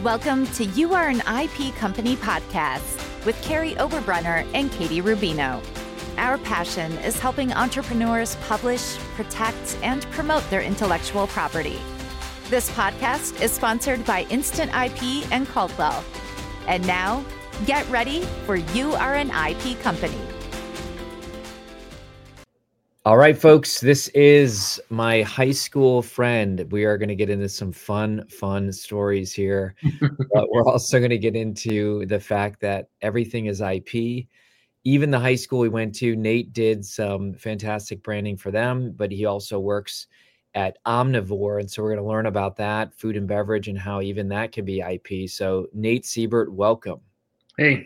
Welcome to You Are an IP Company podcast with Carrie Oberbrunner and Katie Rubino. Our passion is helping entrepreneurs publish, protect, and promote their intellectual property. This podcast is sponsored by Instant IP and Caldwell. And now, get ready for You Are an IP Company. All right, folks, this is my high school friend. We are going to get into some fun stories here, but we're also going to get into the fact that everything is IP. Even the high school we went to, Nate did some fantastic branding for them, but he also works at Omnivore. And so we're going to learn about that, food and beverage, and how even that can be IP. So Nate Siebert, welcome. Hey.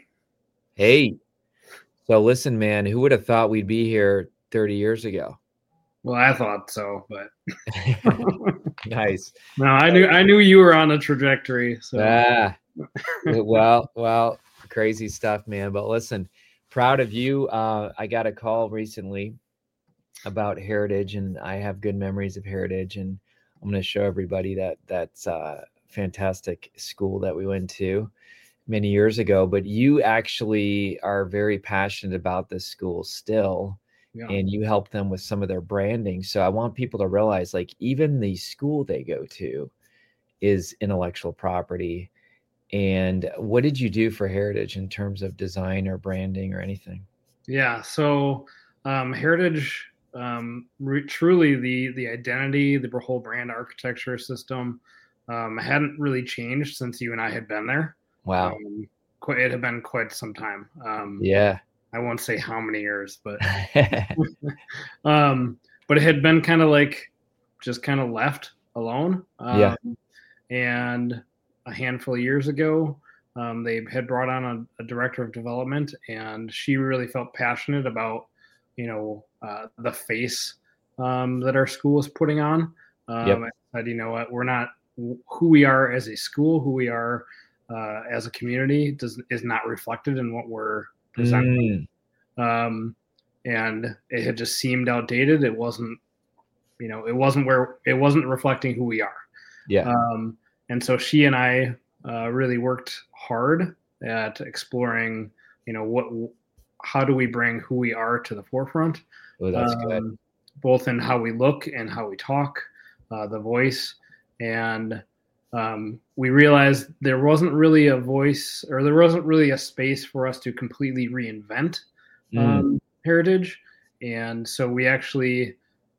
So listen, man, who would have thought we'd be here 30 years ago? Well, I thought so, but nice. No, I knew you were on a trajectory. So well, crazy stuff, man. But listen, proud of you. I got a call recently about Heritage, and I have good memories of Heritage, and I'm going to show everybody that's a fantastic school that we went to many years ago. But you actually are very passionate about this school still. Yeah. And you help them with some of their branding. So I want people to realize, like, even the school they go to is intellectual property. And what did you do for Heritage in terms of design or branding or anything? Yeah. So Heritage, truly the identity, the whole brand architecture system hadn't really changed since you and I had been there. Wow. It had been quite some time. Yeah. I won't say how many years, but but it had been kind of like just kind of left alone. And a handful of years ago, they had brought on a director of development, and she really felt passionate about, the face that our school is putting on. I said, you know what, we're not who we are as a school, who we are as a community is not reflected in what we're presenting. And it had just seemed outdated. It wasn't reflecting who we are. Yeah. And so she and I really worked hard at exploring, how do we bring who we are to the forefront? Oh, that's good. Both in how we look and how we talk, the voice. And we realized there wasn't really a voice, or there wasn't really a space for us to completely reinvent Heritage. And so we actually,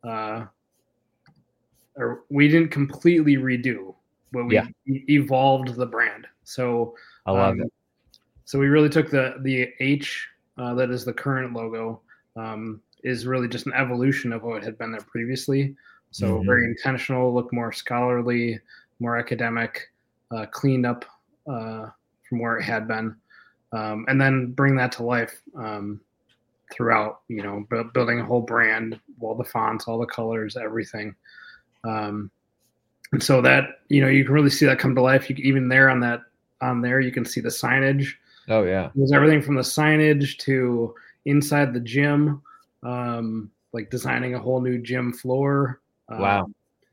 we didn't completely redo, but we evolved the brand. So I love it. So we really took the H that is the current logo, is really just an evolution of what had been there previously. So very intentional, look more scholarly, more academic, cleaned up from where it had been, and then bring that to life throughout, building a whole brand, all the fonts, all the colors, everything. And so that, you can really see that come to life. Even there on there, you can see the signage. Oh yeah. It was everything from the signage to inside the gym, like designing a whole new gym floor. Wow.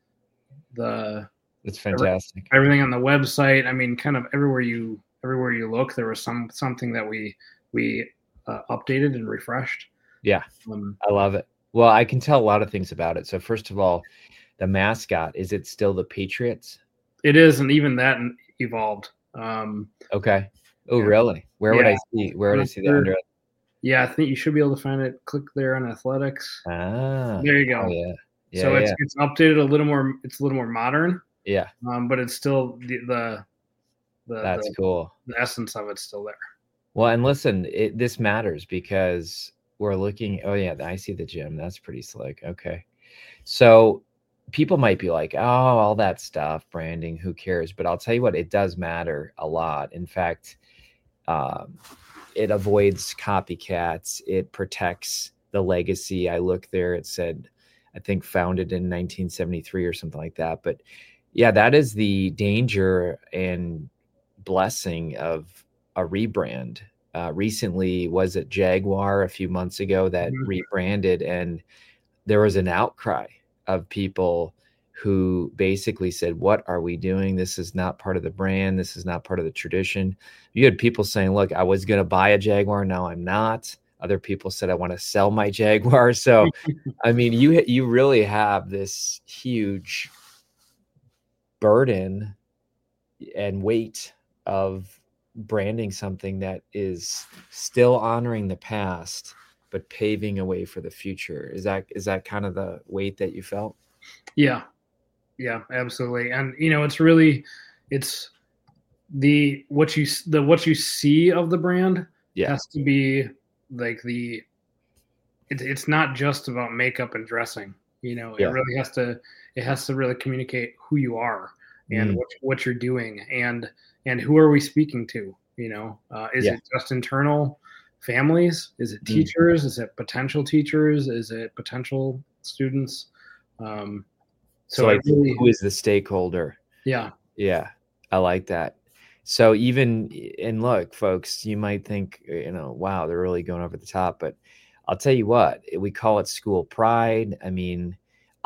It's fantastic. Everything on the website. I mean, kind of everywhere you look, there was something that we updated and refreshed. Yeah, I love it. Well, I can tell a lot of things about it. So first of all, the mascot, is it still the Patriots? It is, and even that evolved. Okay. Oh, really? Where would I see that under? Yeah, I think you should be able to find it. Click there on athletics. Ah, there you go. Oh, yeah. So it's updated a little more. It's a little more modern. Yeah. But it's still the that's cool. The essence of it's still there. Well, and listen, this matters because we're looking. Oh yeah, I see the gym. That's pretty slick. Okay, so people might be like, "Oh, all that stuff, branding, who cares?" But I'll tell you what, it does matter a lot. In fact, it avoids copycats. It protects the legacy. I look there. It said, I think, founded in 1973 or something like that. But yeah, that is the danger and blessing of a rebrand. Recently, was it Jaguar a few months ago that rebranded, and there was an outcry of people who basically said, what are we doing? This is not part of the brand. This is not part of the tradition. You had people saying, look, I was going to buy a Jaguar. Now I'm not. Other people said, I want to sell my Jaguar. So, I mean, you really have this huge burden and weight of branding something that is still honoring the past, but paving a way for the future. Is that kind of the weight that you felt? Yeah, absolutely. And it's what you see of the brand has to be like it's not just about makeup and dressing. It really has to really communicate who you are and what you're doing and who are we speaking to? Is it just internal families? Is it teachers? Is it potential teachers? Is it potential students? So like, who is the stakeholder? Yeah. I like that. So and look, folks, you might think, wow, they're really going over the top, but I'll tell you what, we call it school pride. I mean,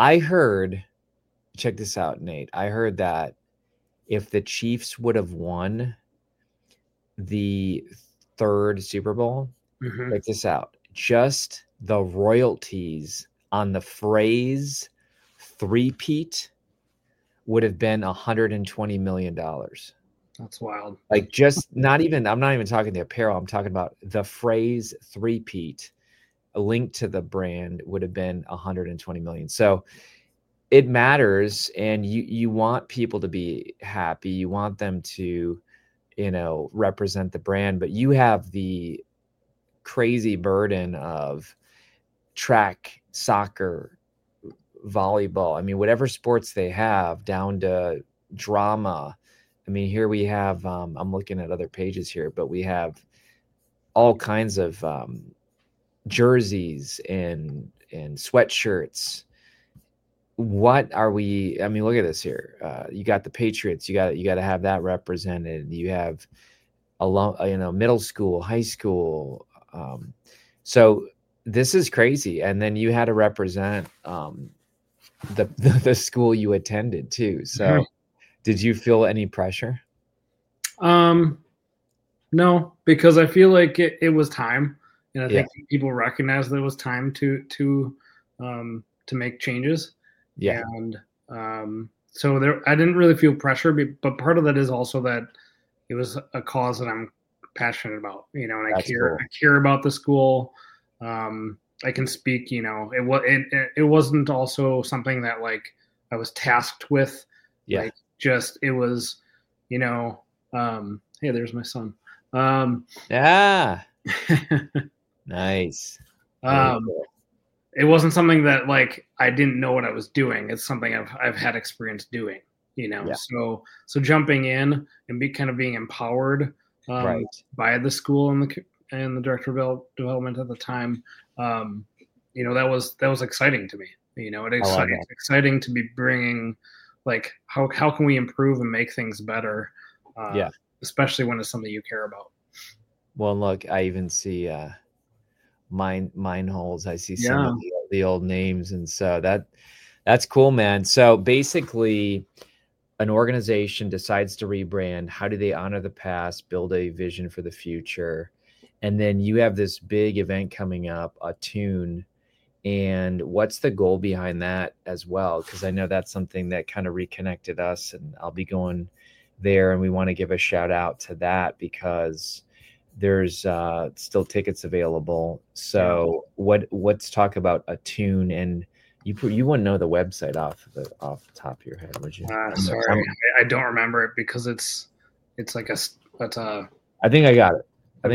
check this out, Nate. I heard that if the Chiefs would have won the third Super Bowl, check this out, just the royalties on the phrase three-peat would have been $120 million. That's wild. Like I'm not even talking the apparel. I'm talking about the phrase three-peat, a link to the brand would have been $120 million. So it matters. And you want people to be happy. You want them to, represent the brand, but you have the crazy burden of track, soccer, volleyball. I mean, whatever sports they have, down to drama. I mean, here we have, I'm looking at other pages here, but we have all kinds of jerseys and sweatshirts. What are we? I mean, look at this here. You got the Patriots. You got to have that represented. You have middle school, high school. So this is crazy. And then you had to represent the school you attended too. So did you feel any pressure? No, because I feel like it was time, and I think people recognized that it was time to make changes. Yeah. And so I didn't really feel pressure, but part of that is also that it was a cause that I'm passionate about, and I care about the school. I can speak, it wasn't also something that like I was tasked with. Yeah. Like, it was, hey, there's my son. Nice. It wasn't something that like I didn't know what I was doing. It's something I've had experience doing, So jumping in and being empowered by the school and the director of development at the time, that was exciting to me. It's exciting to be bringing, like, how can we improve and make things better? Especially when it's something you care about. Well, look, I even see mine holes. I see some of the old names, and so that's cool, man. So basically, an organization decides to rebrand. How do they honor the past, build a vision for the future? And then you have this big event coming up, Attune. And what's the goal behind that as well? Because I know that's something that kind of reconnected us, and I'll be going there, and we want to give a shout out to that because there's still tickets available. So let's talk about Attune. And you wouldn't know the website off the top of your head, would you? Sorry, I don't remember it because it's like I think I got it.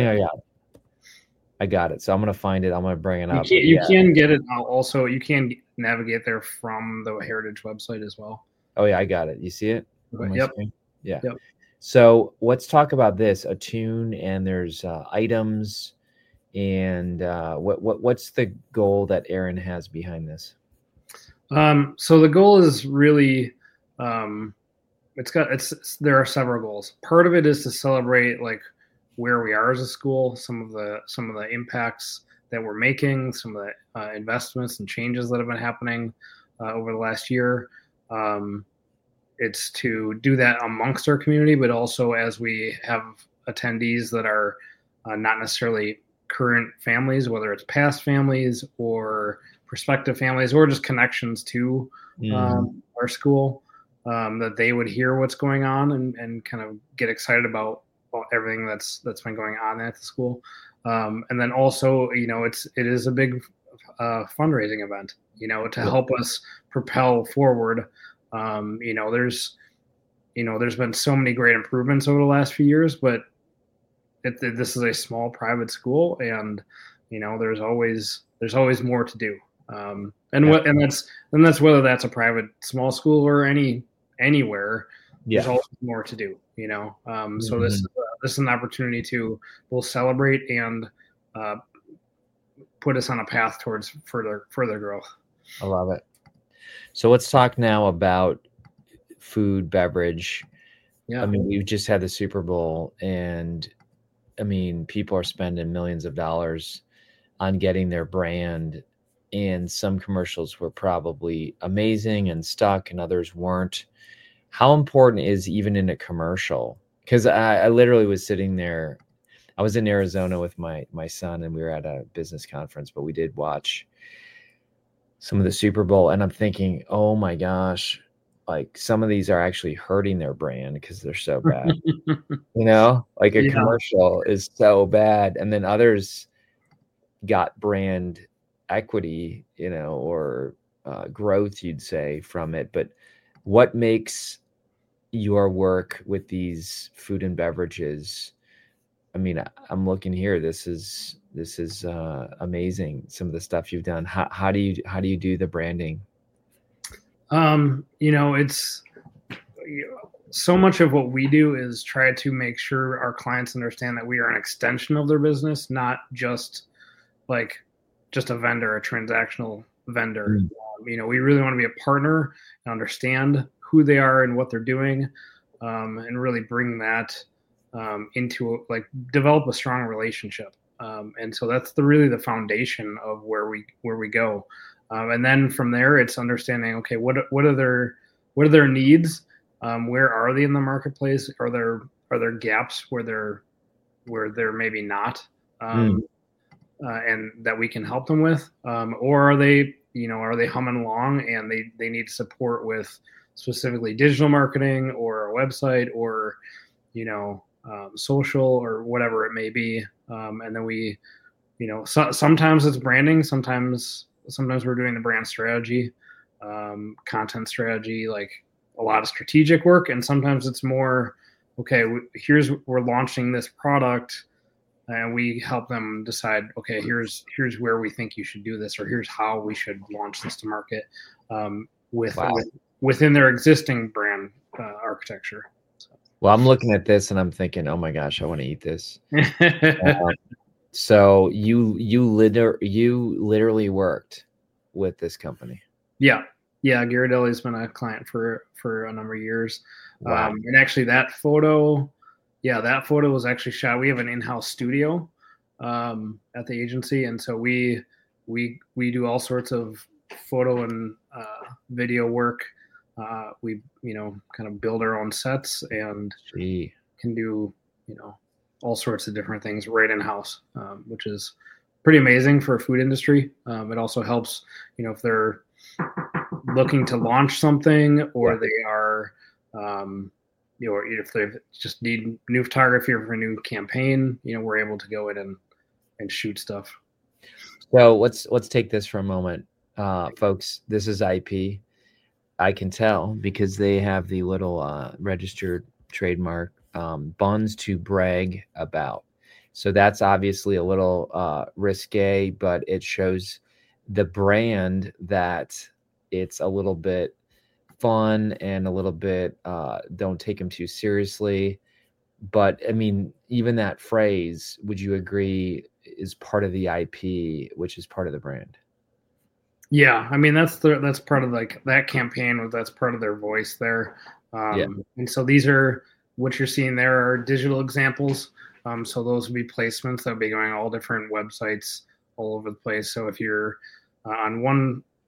I got it. So I'm going to find it. I'm going to bring it up. You can get it. Also, you can navigate there from the Heritage website as well. Oh yeah, I got it. You see it? Yep. Yeah. Yep. So let's talk about this Attune, and there's items, and what's the goal that Aaron has behind this? So the goal is really, there are several goals. Part of it is to celebrate like where we are as a school, some of the impacts that we're making, some of the investments and changes that have been happening over the last year. It's to do that amongst our community, but also as we have attendees that are not necessarily current families, whether it's past families or prospective families or just connections to our school, that they would hear what's going on and kind of get excited about everything that's been going on at the school. And then also, it is a big fundraising event, to help us propel forward. There's been so many great improvements over the last few years, but this is a small private school, and there's always more to do. That's whether that's a private small school or anywhere. There's always more to do. So this is an opportunity to both celebrate and put us on a path towards further growth. I love it. So let's talk now about food, beverage. Yeah. I mean, we've just had the Super Bowl, and I mean, people are spending millions of dollars on getting their brand, and some commercials were probably amazing and stuck and others weren't. How important is even in a commercial? Because I literally was sitting there. I was in Arizona with my son, and we were at a business conference, but we did watch some of the Super Bowl, and I'm thinking, oh my gosh, like some of these are actually hurting their brand because they're so bad. Like a commercial is so bad, and then others got brand equity, or growth, you'd say, from it. But what makes your work with these food and beverages? I mean, I'm looking here. This is amazing. Some of the stuff you've done. How do you do the branding? It's so much of what we do is try to make sure our clients understand that we are an extension of their business, not just a vendor, a transactional vendor. We really want to be a partner and understand who they are and what they're doing, and really bring that into develop a strong relationship. And so that's really the foundation of where we go. And then from there, it's understanding, okay, what are their needs? Where are they in the marketplace? Are there gaps where they're maybe not, and that we can help them with? Or are they humming along and they need support with specifically digital marketing or a website or, social or whatever it may be. And then we, sometimes it's branding, sometimes we're doing the brand strategy, content strategy, like a lot of strategic work. And sometimes it's more, okay, we're launching this product, and we help them decide, okay, here's where we think you should do this, or here's how we should launch this to market, within their existing brand architecture. Well, I'm looking at this and I'm thinking, oh my gosh, I want to eat this. So you literally worked with this company. Yeah. Ghirardelli's been a client for a number of years. Wow. And actually that photo was actually shot. We have an in-house studio at the agency, and so we do all sorts of photo and video work. We kind of build our own sets and can do all sorts of different things right in house, which is pretty amazing for a food industry. It also helps if they're looking to launch something, or they are if they just need new photography or for a new campaign, we're able to go in and shoot stuff. So let's take this for a moment, folks. This is IP. I can tell because they have the little registered trademark, buns to brag about. So that's obviously a little risque, but it shows the brand that it's a little bit fun and a little bit don't take them too seriously. But I mean, even that phrase, would you agree, is part of the IP, which is part of the brand? Yeah, I mean that's part of that campaign. That's part of their voice there. And so these are what you're seeing there are digital examples. So those would be placements that would be going all different websites all over the place. So if you're on one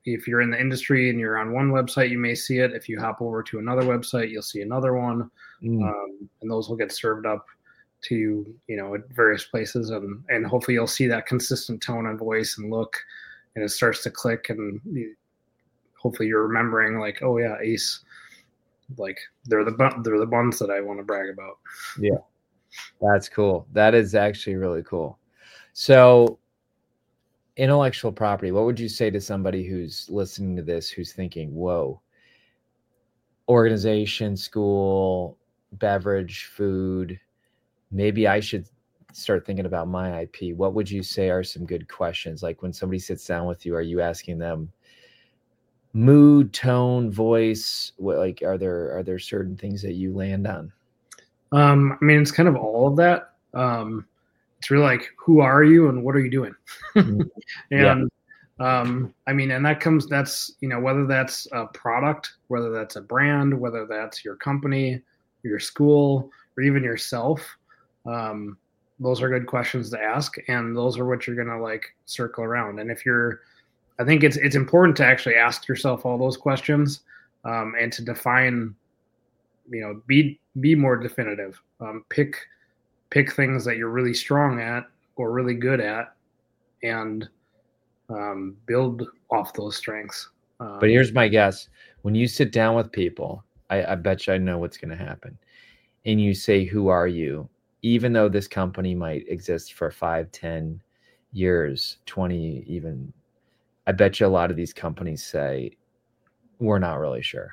if you're in the industry and you're on one website, you may see it. If you hop over to another website, you'll see another one, and those will get served up to, at various places, and hopefully you'll see that consistent tone and voice and look, and it starts to click, and hopefully you're remembering like, oh yeah, Ace, like they're the buns that I want to brag about. Yeah, that's cool. That is actually really cool. So intellectual property, what would you say to somebody who's listening to this, who's thinking, whoa, organization, school, beverage, food, maybe I should start thinking about my IP? What would you say are some good questions? Like when somebody sits down with you, are you asking them mood, tone, voice? What, like, are there certain things that you land on? I mean, it's kind of all of that. It's really like, who are you and what are you doing? And I mean, and that's, whether that's a product, whether that's a brand, whether that's your company, your school, or even yourself. Those are good questions to ask, and those are what you're going to like circle around. And I think it's important to actually ask yourself all those questions, and to define, be more definitive. Pick things that you're really strong at or really good at, and build off those strengths. But here's my guess. When you sit down with people, I bet you I know what's going to happen. And you say, who are you? Even though this company might exist for 5, 10 years, 20 even, I bet you a lot of these companies say, we're not really sure.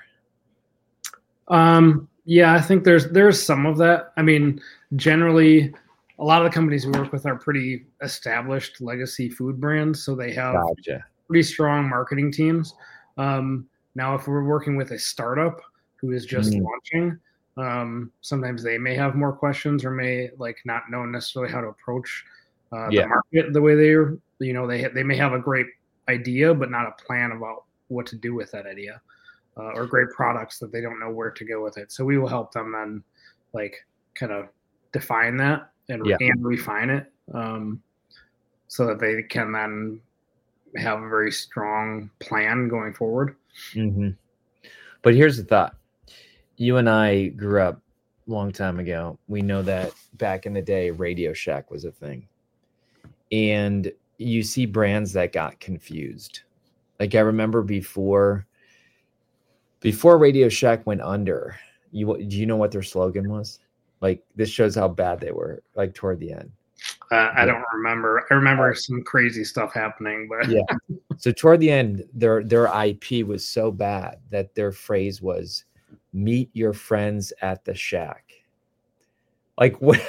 Yeah, I think there's some of that. I mean, generally, a lot of the companies we work with are pretty established legacy food brands, so they have pretty strong marketing teams. Now, if we're working with a startup who is just launching, sometimes they may have more questions or may like not know necessarily how to approach the market the way they may have a great idea but not a plan about what to do with that idea, or great products that they don't know where to go with it. So we will help them then like kind of define that and refine it, so that they can then have a very strong plan going forward. But here's the thought. You and I grew up a long time ago. We know that back in the day, Radio Shack was a thing. And you see brands that got confused. Like I remember before Radio Shack went under, do you know what their slogan was? Like, this shows how bad they were, like toward the end. I don't remember. I remember some crazy stuff happening, but So toward the end, their IP was so bad that their phrase was, meet your friends at the shack. Like what?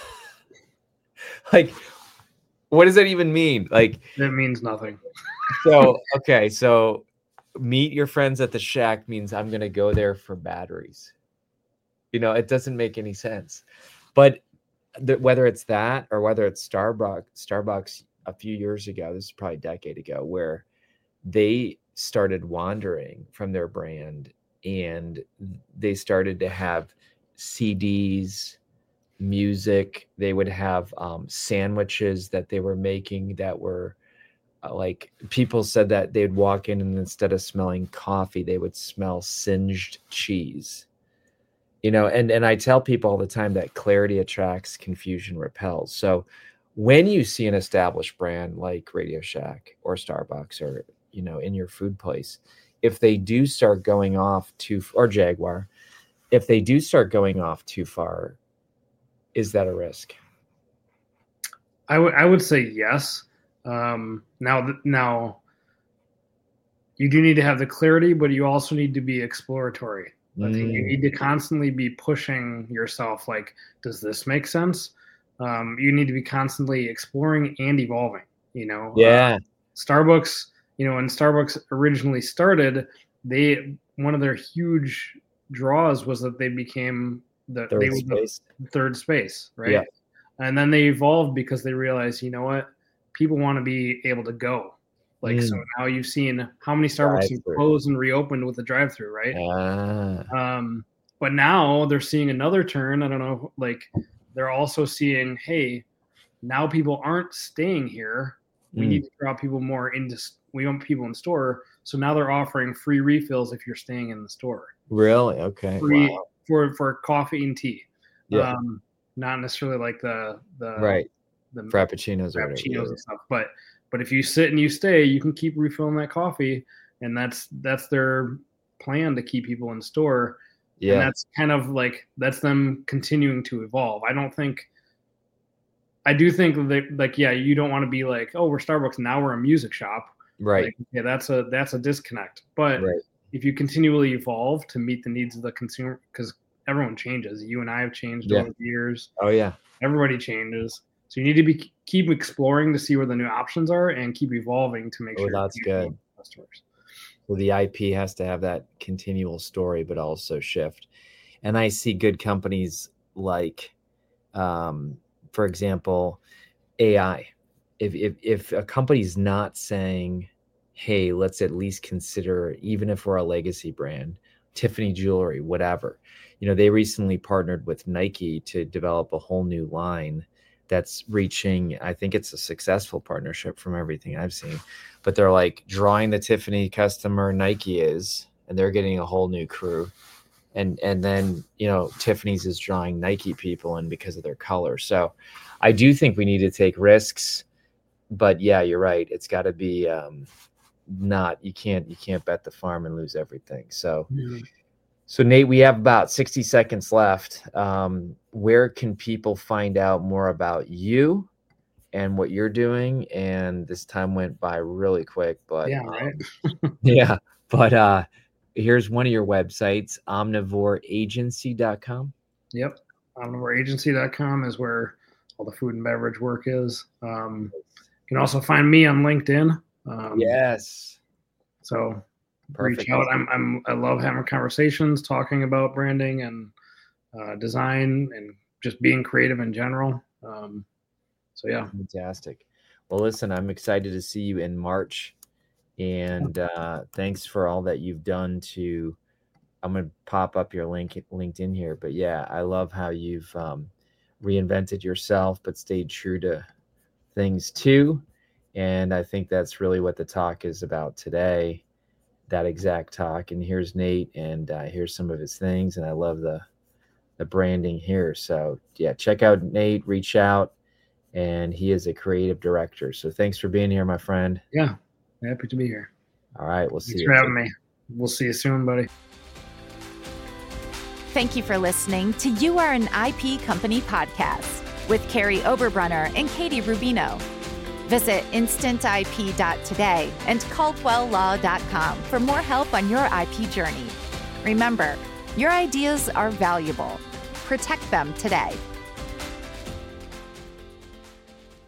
Like, what does that even mean? Like, it means nothing. So meet your friends at the shack means I'm going to go there for batteries. It doesn't make any sense. But whether it's that or whether it's Starbucks a few years ago, this is probably a decade ago, where they started wandering from their brand and they started to have CDs, music. They would have sandwiches that they were making that were like, people said that they'd walk in and instead of smelling coffee, they would smell singed cheese. And I tell people all the time that clarity attracts, confusion repels. So when you see an established brand like Radio Shack or Starbucks or, in your food place, if they do start going off or Jaguar, if they do start going off too far, is that a risk? I would say yes. Now you do need to have the clarity, but you also need to be exploratory. I think you need to constantly be pushing yourself. Like, does this make sense? You need to be constantly exploring and evolving, Starbucks, when Starbucks originally started, one of their huge draws was that they became the third space, right? Yeah. And then they evolved because they realized, people want to be able to go. Like, so now you've seen how many Starbucks have closed and reopened with the drive-through, right? But now they're seeing another turn. I don't know, like they're also seeing, hey, now people aren't staying here. We need to draw people more into we want people in store. So now they're offering free refills if you're staying in the store. Really? Okay. Free Wow. for coffee and tea. Yeah. Not necessarily like the Right. the Frappuccinos or frappuccinos whatever. and stuff. But if you sit and you stay, you can keep refilling that coffee, and that's their plan to keep people in store. Yeah. And that's kind of like that's them continuing to evolve. I do think that, like, yeah, you don't want to be like, oh, we're Starbucks, now we're a music shop. Right. Like, yeah, that's a disconnect. But Right. if you continually evolve to meet the needs of the consumer, because everyone changes. You and I have changed over the years. Oh yeah. Everybody changes. So you need to keep exploring to see where the new options are and keep evolving to make sure that's good. Customers. So the IP has to have that continual story, but also shift. And I see good companies like, for example, AI. If a company's not saying, hey, let's at least consider, even if we're a legacy brand, Tiffany jewelry, whatever. They recently partnered with Nike to develop a whole new line that's reaching, I think it's a successful partnership from everything I've seen, but they're like drawing the Tiffany customer Nike is, and they're getting a whole new crew. And then, Tiffany's is drawing Nike people in because of their color. So I do think we need to take risks, but yeah, you're right. It's got to be you can't bet the farm and lose everything. So, So Nate, we have about 60 seconds left. Where can people find out more about you and what you're doing? And this time went by really quick, but yeah, right. Yeah, but here's one of your websites, omnivoreagency.com. Yep. Omnivoreagency.com is where all the food and beverage work is. You can also find me on LinkedIn. Yes. So Perfect. reach out. I love having conversations, talking about branding and design and just being creative in general. So yeah. Fantastic. Well, listen, I'm excited to see you in March. And thanks for all that you've done I'm going to pop up your LinkedIn here. But yeah, I love how you've reinvented yourself, but stayed true to things too. And I think that's really what the talk is about today, that exact talk. And here's Nate, and here's some of his things. And I love the branding here. So yeah, check out Nate, reach out, and he is a creative director. So thanks for being here, my friend. Yeah. Happy to be here. All right. We'll see you. Thanks for having me. We'll see you soon, buddy. Thank you for listening to You Are an IP Company podcast with Carrie Oberbrunner and Katie Rubino. Visit instantip.today and caldwelllaw.com for more help on your IP journey. Remember, your ideas are valuable. Protect them today.